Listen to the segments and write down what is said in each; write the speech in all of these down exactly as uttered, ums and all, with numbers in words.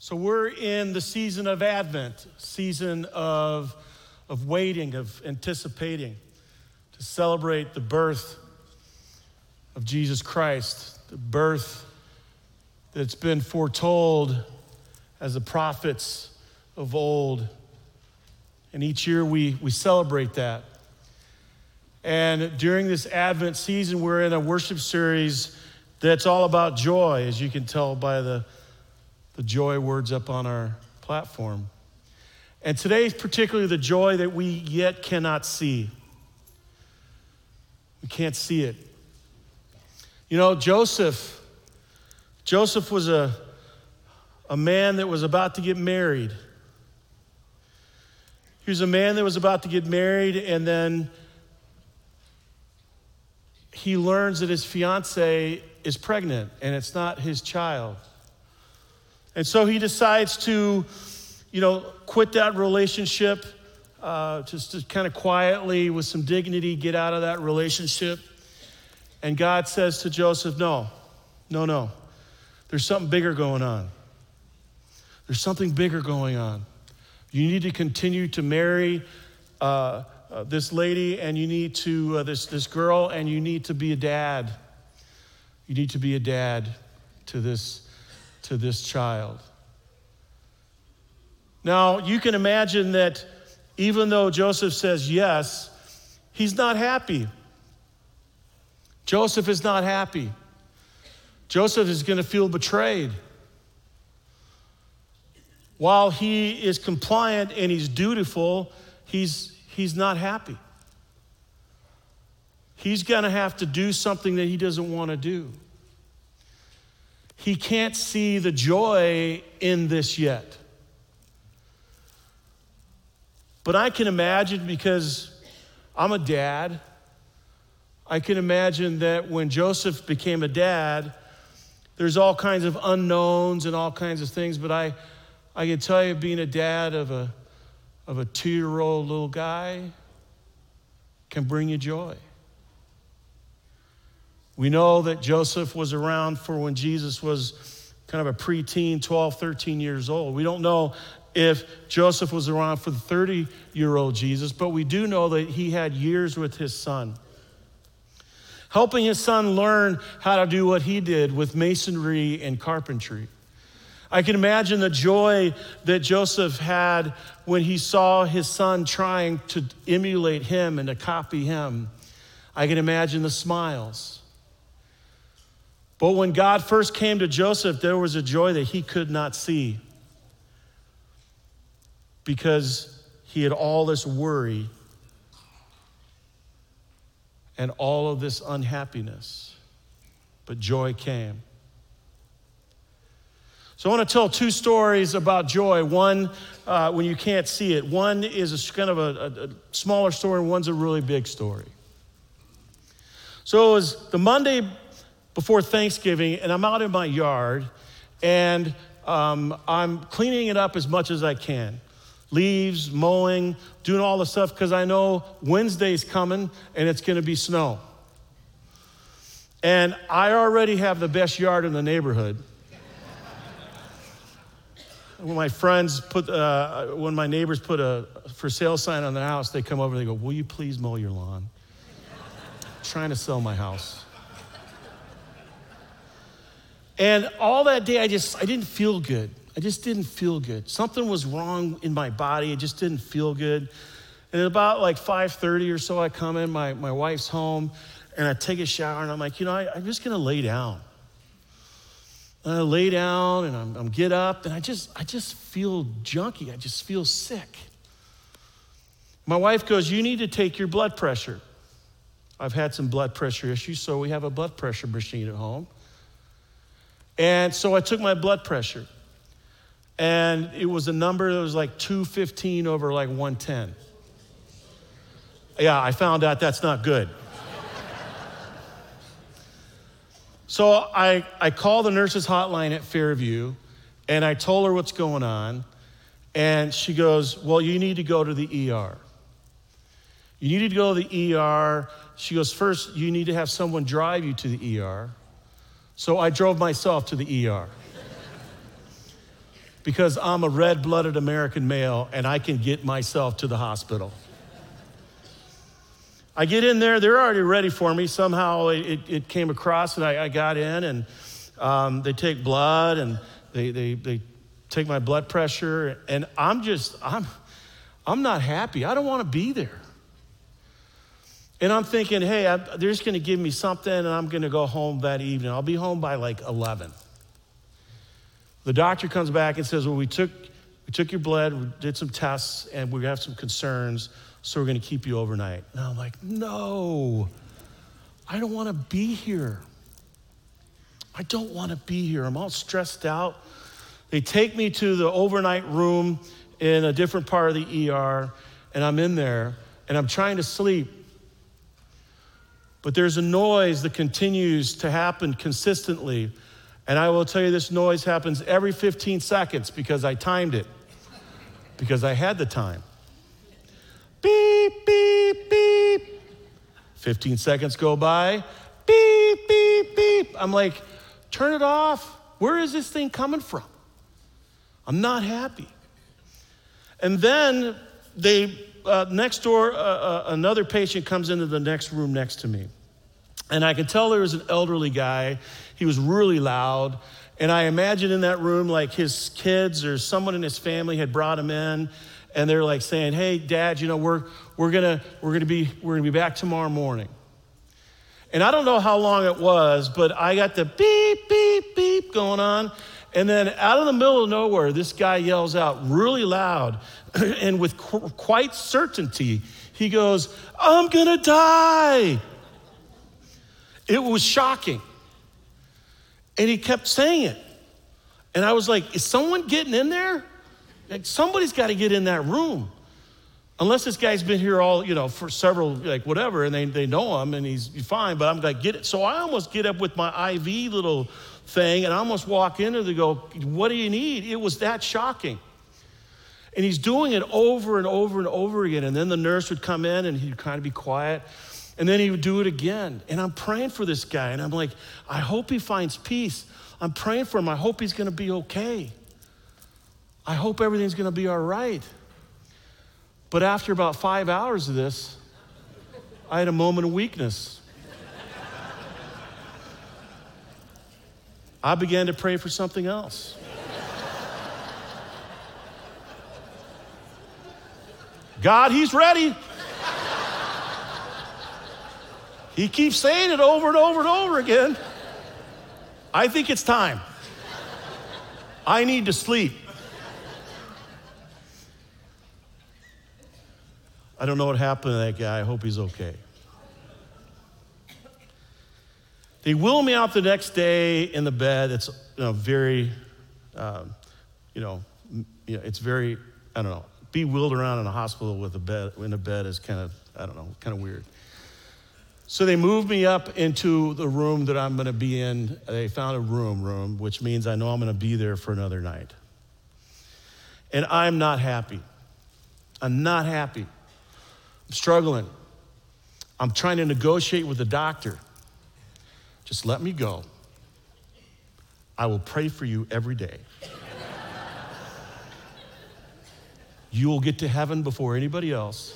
So we're in the season of Advent, season of, of waiting, of anticipating to celebrate the birth of Jesus Christ, the birth that's been foretold as the prophets of old. And each year we, we celebrate that. And during this Advent season, we're in a worship series that's all about joy, as you can tell by the the joy words up on our platform. And today is particularly the joy that we yet cannot see. We can't see it. You know, Joseph, Joseph was a, a man that was about to get married. He was a man that was about to get married, and then he learns that his fiancée is pregnant, and it's not his child. And so he decides to, you know, quit that relationship, uh, just to kind of quietly, with some dignity, get out of that relationship. And God says to Joseph, no, no, no. There's something bigger going on. There's something bigger going on. You need to continue to marry uh, uh, this lady, and you need to, uh, this, this girl, and you need to be a dad. You need to be a dad to this to this child. Now, you can imagine that even though Joseph says yes, he's not happy. Joseph is not happy. Joseph is going to feel betrayed. While he is compliant and he's dutiful, he's, he's not happy. He's going to have to do something that he doesn't want to do. He can't see the joy in this yet. But I can imagine, because I'm a dad, I can imagine that when Joseph became a dad, there's all kinds of unknowns and all kinds of things, but I, I can tell you, being a dad of a, of a two-year-old little guy can bring you joy. We know that Joseph was around for when Jesus was kind of a preteen, twelve, thirteen years old. We don't know if Joseph was around for the thirty-year-old Jesus, but we do know that he had years with his son, helping his son learn how to do what he did with masonry and carpentry. I can imagine the joy that Joseph had when he saw his son trying to emulate him and to copy him. I can imagine the smiles. But when God first came to Joseph, there was a joy that he could not see, because he had all this worry and all of this unhappiness. But joy came. So I want to tell two stories about joy. One, uh, when you can't see it. One is a, kind of a, a, a smaller story, and one's a really big story. So it was the Monday before Thanksgiving, and I'm out in my yard, and um, I'm cleaning it up as much as I can. Leaves, mowing, doing all the stuff, because I know Wednesday's coming, and it's going to be snow. And I already have the best yard in the neighborhood. When my friends put, uh, when my neighbors put a for sale sign on their house, they come over and they go, will you please mow your lawn? I'm trying to sell my house. And all that day, I just, I didn't feel good. I just didn't feel good. Something was wrong in my body. It just didn't feel good. And at about like five thirty or so, I come in, my, my wife's home, and I take a shower, and I'm like, you know, I, I'm just going to lay down. And I lay down, and I'm, I'm get up, and I just, I just feel junky. I just feel sick. My wife goes, you need to take your blood pressure. I've had some blood pressure issues, so we have a blood pressure machine at home. And so I took my blood pressure, and it was a number that was like two fifteen over like one ten. Yeah, I found out that's not good. So I, I called the nurse's hotline at Fairview, and I told her what's going on, and she goes, well, you need to go to the E R. You need to go to the E R. She goes, first, you need to have someone drive you to the E R. So I drove myself to the E R. because I'm a red-blooded American male and I can get myself to the hospital. I get in there, they're already ready for me. Somehow it, it came across and I, I got in, and um, they take blood and they, they, they take my blood pressure, and I'm just, I'm, I'm not happy. I don't want to be there. And I'm thinking, hey, I, they're just going to give me something and I'm going to go home that evening. I'll be home by like eleven. The doctor comes back and says, well, we took, we took your blood, we did some tests, and we have some concerns, so we're going to keep you overnight. And I'm like, no, I don't want to be here. I don't want to be here. I'm all stressed out. They take me to the overnight room in a different part of the E R, and I'm in there, and I'm trying to sleep. But there's a noise that continues to happen consistently. And I will tell you, this noise happens every fifteen seconds because I timed it, because I had the time. Beep, beep, beep. fifteen seconds go by. Beep, beep, beep. I'm like, turn it off. Where is this thing coming from? I'm not happy. And then they, uh, next door, uh, uh, another patient comes into the next room next to me. And I could tell there was an elderly guy. He was really loud. And I imagine in that room, like his kids or someone in his family had brought him in, and they're like saying, hey, Dad, you know, we're we're gonna we're gonna be we're gonna be back tomorrow morning. And I don't know how long it was, but I got the beep, beep, beep going on. And then out of the middle of nowhere, this guy yells out really loud and with qu- quite certainty, he goes, I'm gonna die. It was shocking. And he kept saying it. And I was like, is someone getting in there? Like, somebody's got to get in that room. Unless this guy's been here all, you know, for several, like whatever, and they, they know him and he's fine, but I'm like, get it. So I almost get up with my I V little thing and I almost walk in and they go, what do you need? It was that shocking. And he's doing it over and over and over again. And then the nurse would come in and he'd kind of be quiet. And then he would do it again. And I'm praying for this guy. And I'm like, I hope he finds peace. I'm praying for him. I hope he's going to be okay. I hope everything's going to be all right. But after about five hours of this, I had a moment of weakness. I began to pray for something else. God, he's ready. He keeps saying it over and over and over again. I think it's time. I need to sleep. I don't know what happened to that guy. I hope he's okay. They wheel me out the next day in the bed. It's you know, very, um, you know, you know, it's very, I don't know, be wheeled around in a hospital with a bed, in a bed is kind of, I don't know, kind of weird. So they moved me up into the room that I'm gonna be in. They found a room, room, which means I know I'm gonna be there for another night. And I'm not happy. I'm not happy. I'm struggling. I'm trying to negotiate with the doctor. Just let me go. I will pray for you every day. You will get to heaven before anybody else.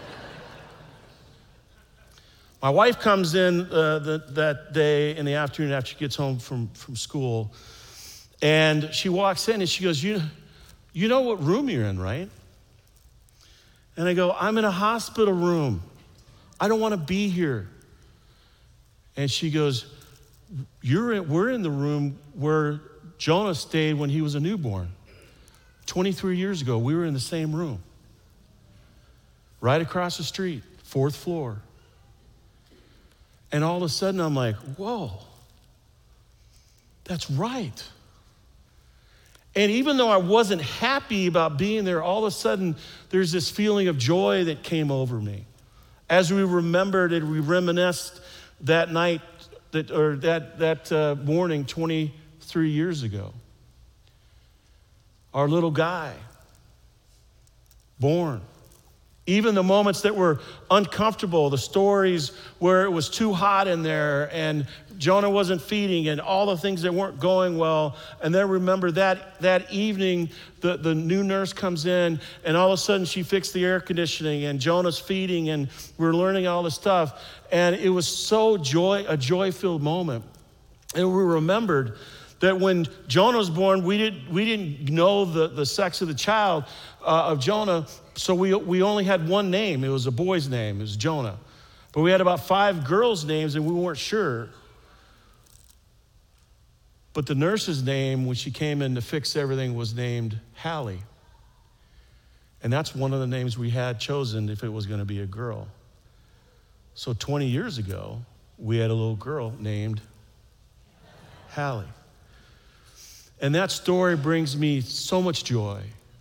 My wife comes in uh, the, that day in the afternoon after she gets home from, from school, and she walks in and she goes, you, you know what room you're in, right? And I go, I'm in a hospital room. I don't want to be here. And she goes, You're in, we're in the room where Jonah stayed when he was a newborn. twenty-three years ago, we were in the same room. Right across the street, fourth floor. And all of a sudden I'm like, whoa, that's right. And even though I wasn't happy about being there, all of a sudden there's this feeling of joy that came over me. As we remembered and we reminisced that night, that or that, that uh, morning twenty-three years ago. Our little guy, born. Even the moments that were uncomfortable, the stories where it was too hot in there and Jonah wasn't feeding and all the things that weren't going well. And then remember that that evening, the, the new nurse comes in and all of a sudden she fixed the air conditioning and Jonah's feeding and we're learning all this stuff. And it was so joy, a joy-filled moment. And we remembered that when Jonah was born, we didn't, we didn't know the, the sex of the child, uh, of Jonah, so we, we only had one name. It was a boy's name, it was Jonah. But we had about five girls' names and we weren't sure. But the nurse's name, when she came in to fix everything, was named Hallie. And that's one of the names we had chosen if it was gonna be a girl. So twenty years ago, we had a little girl named Hallie. And that story brings me so much joy.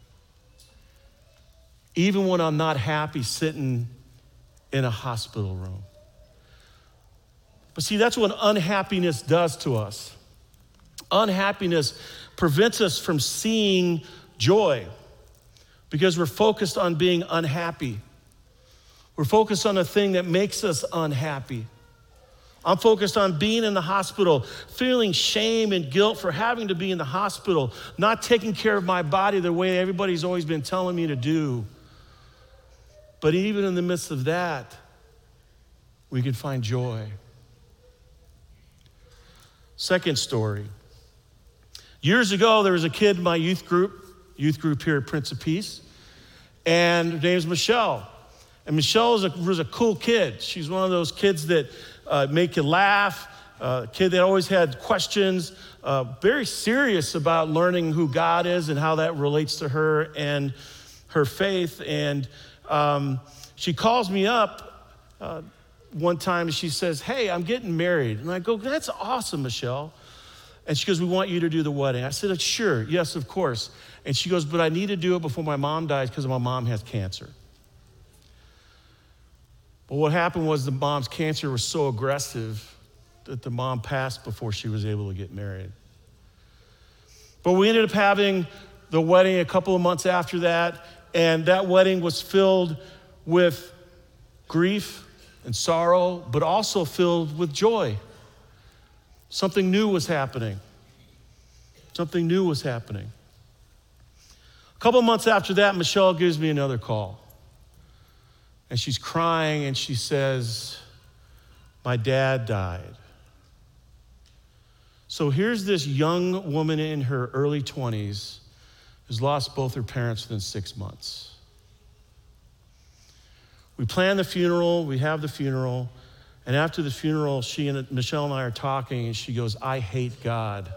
Even when I'm not happy sitting in a hospital room. But see, that's what unhappiness does to us. Unhappiness prevents us from seeing joy because we're focused on being unhappy. We're focused on a thing that makes us unhappy. I'm focused on being in the hospital, feeling shame and guilt for having to be in the hospital, not taking care of my body the way everybody's always been telling me to do. But even in the midst of that, we can find joy. Second story. Years ago, there was a kid in my youth group, youth group here at Prince of Peace, and her name's Michelle. And Michelle was a, was a cool kid. She's one of those kids that uh, make you laugh, a uh, kid that always had questions, uh, very serious about learning who God is and how that relates to her and her faith. And um, she calls me up uh, one time and she says, "Hey, I'm getting married." And I go, "That's awesome, Michelle." And she goes, "We want you to do the wedding." I said, "Sure, yes, of course." And she goes, "But I need to do it before my mom dies because my mom has cancer." But what happened was the mom's cancer was so aggressive that the mom passed before she was able to get married. But we ended up having the wedding a couple of months after that, and that wedding was filled with grief and sorrow, but also filled with joy. Something new was happening. Something new was happening. A couple of months after that, Michelle gives me another call. And she's crying and she says, "My dad died." So here's this young woman in her early twenties who's lost both her parents within six months. We plan the funeral, we have the funeral, and after the funeral, she and Michelle and I are talking, and she goes, "I hate God.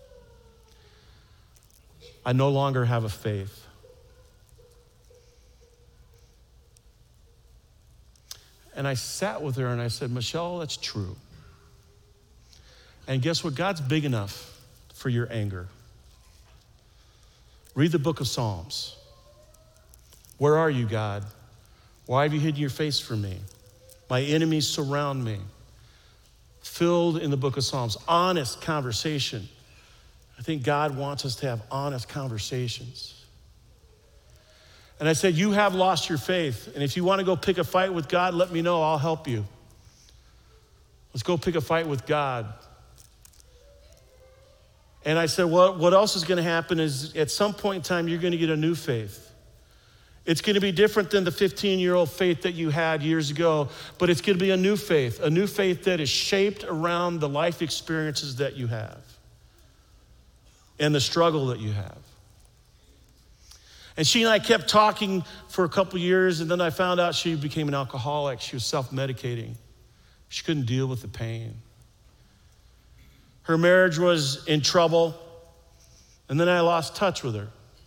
I no longer have a faith." And I sat with her and I said, "Michelle, that's true. And guess what? God's big enough for your anger. Read the book of Psalms. Where are you, God? Why have you hidden your face from me? My enemies surround me." Filled in the book of Psalms, honest conversation. I think God wants us to have honest conversations. And I said, "You have lost your faith. And if you want to go pick a fight with God, let me know, I'll help you. Let's go pick a fight with God." And I said, well, what else is going to happen is at some point in time, you're going to get a new faith. It's going to be different than the fifteen-year-old faith that you had years ago, but it's going to be a new faith, a new faith that is shaped around the life experiences that you have and the struggle that you have. And she and I kept talking for a couple years, and then I found out she became an alcoholic. She was self-medicating. She couldn't deal with the pain. Her marriage was in trouble, and then I lost touch with her.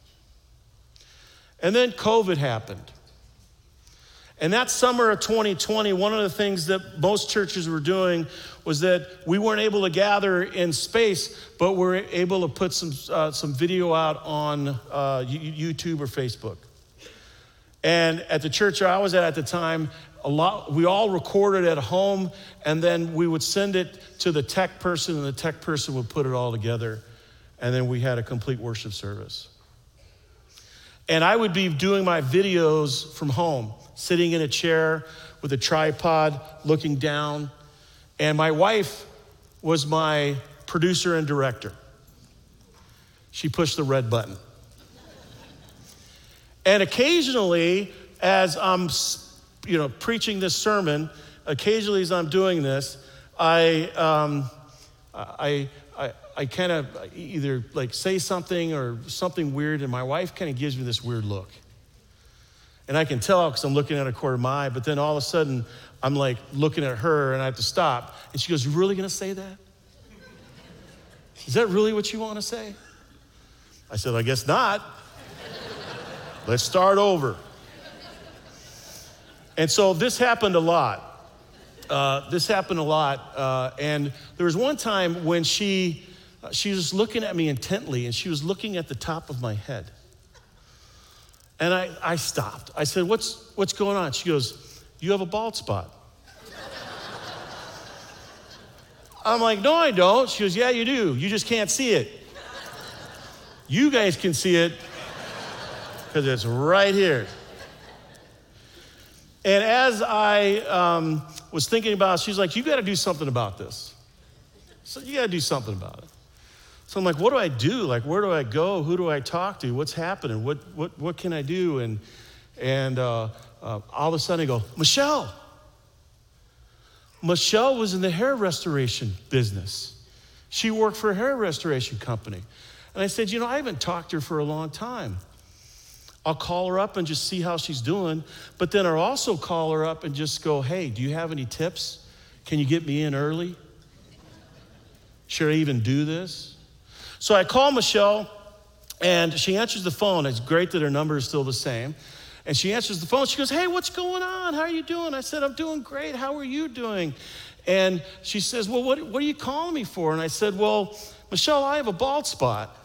And then COVID happened. And that summer of twenty twenty, one of the things that most churches were doing was that we weren't able to gather in space, but we're able to put some uh, some video out on uh, YouTube or Facebook. And at the church I was at at the time, a lot we all recorded at home, and then we would send it to the tech person, and the tech person would put it all together, and then we had a complete worship service. And I would be doing my videos from home, sitting in a chair with a tripod, looking down. And my wife was my producer and director. She pushed the red button. And occasionally, as I'm, you know, preaching this sermon, occasionally as I'm doing this, I, um, I, I, I kind of either like say something or something weird, and my wife kind of gives me this weird look. And I can tell because I'm looking at a corner of my eye, but then all of a sudden, I'm like looking at her and I have to stop. And she goes, "You really gonna say that? Is that really what you wanna say?" I said, "I guess not. Let's start over." And so this happened a lot. Uh, this happened a lot. Uh, and there was one time when she, uh, she was looking at me intently, and she was looking at the top of my head. And I, I stopped. I said, what's, what's going on? She goes, "You have a bald spot." I'm like, "No, I don't." She goes, "Yeah, you do. You just can't see it. You guys can see it because it's right here." And as I um, was thinking about it, she's like, "You got to do something about this." So you got to do something about it. So I'm like, "What do I do? Like, where do I go? Who do I talk to? What's happening? What what what can I do?" And and uh, uh, all of a sudden I go, Michelle. Michelle was in the hair restoration business. She worked for a hair restoration company. And I said, "You know, I haven't talked to her for a long time. I'll call her up and just see how she's doing. But then I'll also call her up and just go, 'Hey, do you have any tips? Can you get me in early? Should I even do this?'" So I call Michelle, and she answers the phone. It's great that her number is still the same. And she answers the phone. She goes, "Hey, what's going on? How are you doing?" I said, "I'm doing great. How are you doing?" And she says, "Well, what, what are you calling me for?" And I said, "Well, Michelle, I have a bald spot.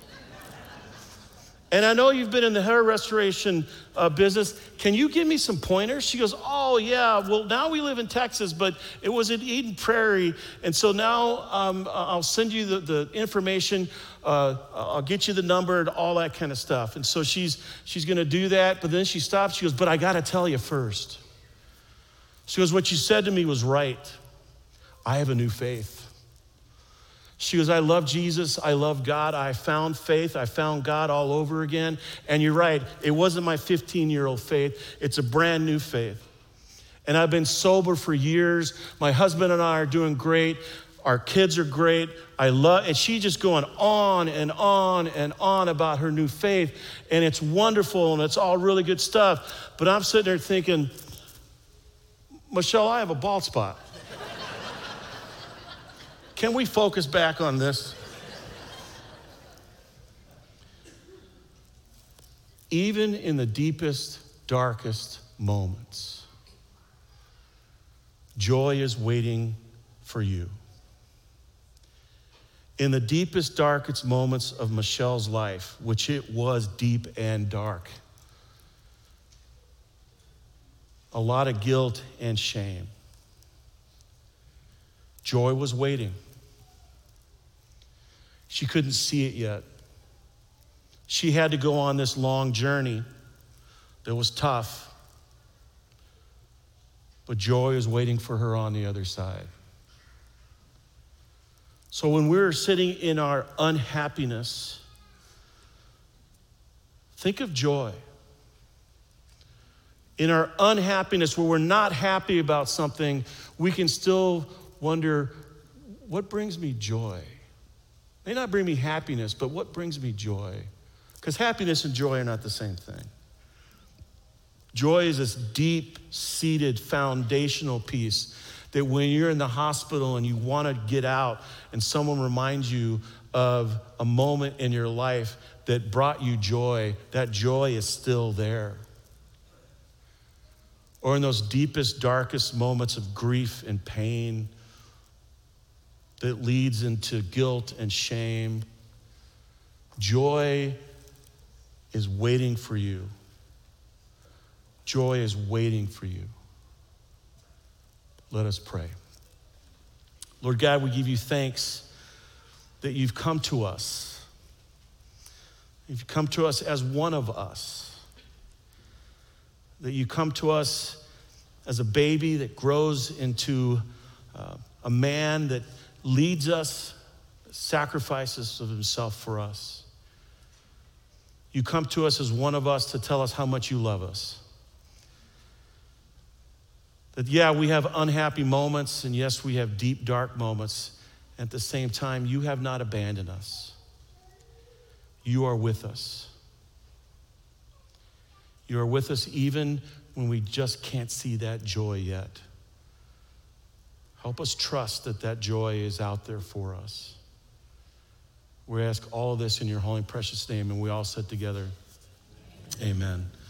And I know you've been in the hair restoration uh, business. Can you give me some pointers?" She goes, "Oh, yeah. Well, now we live in Texas, but it was in Eden Prairie. And so now um, I'll send you the, the information. Uh, I'll get you the number and all that kind of stuff." And so she's, she's going to do that. But then she stops. She goes, "But I got to tell you first." She goes, "What you said to me was right. I have a new faith." She goes, "I love Jesus. I love God. I found faith. I found God all over again. And you're right. It wasn't my fifteen-year-old faith. It's a brand new faith. And I've been sober for years. My husband and I are doing great. Our kids are great. I love," and she's just going on and on and on about her new faith. And it's wonderful and it's all really good stuff. But I'm sitting there thinking, Michelle, I have a bald spot. Can we focus back on this? Even in the deepest, darkest moments, joy is waiting for you. In the deepest, darkest moments of Michelle's life, which it was deep and dark, a lot of guilt and shame, joy was waiting. She couldn't see it yet. She had to go on this long journey that was tough, but joy is waiting for her on the other side. So when we're sitting in our unhappiness, think of joy. In our unhappiness, where we're not happy about something, we can still wonder, what brings me joy? May not bring me happiness, but what brings me joy? Because happiness and joy are not the same thing. Joy is this deep-seated foundational piece that when you're in the hospital and you want to get out and someone reminds you of a moment in your life that brought you joy, that joy is still there. Or in those deepest, darkest moments of grief and pain that leads into guilt and shame, joy is waiting for you. Joy is waiting for you. Let us pray. Lord God, we give you thanks that you've come to us. You've come to us as one of us. That you come to us as a baby that grows into uh, a man that leads us, sacrifices of himself for us. You come to us as one of us to tell us how much you love us. That, yeah, we have unhappy moments, and yes, we have deep, dark moments. At the same time, you have not abandoned us. You are with us. You are with us even when we just can't see that joy yet. Help us trust that that joy is out there for us. We ask all of this in your holy and precious name, and we all said together, amen.